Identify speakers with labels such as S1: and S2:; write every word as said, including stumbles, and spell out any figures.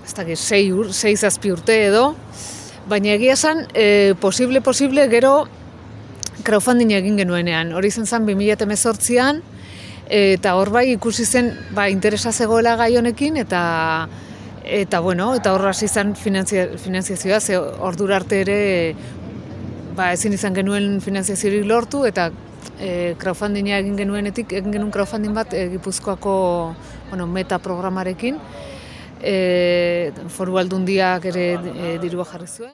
S1: ez dakit, sei, ur, sei zazpi urte edo, baina egia esan, e, posible, posible, gero crowdfunding egin genuenean. Hori zen zen bi mila hemezortzian, eta hor bai ikusi zen ba, interesa zegoela gai honekin, eta eta bueno, eta hor hasi zen finantzia, finanziazioa, ze ordura arte ere ba, ezin izan genuen finanziaziorik lortu, eta e, crowdfundinga egin genuenetik, egin genuen crowdfunding bat e, Gipuzkoako bueno, meta programarekin, e, foru aldundiak ere e, dirua jarri zuen.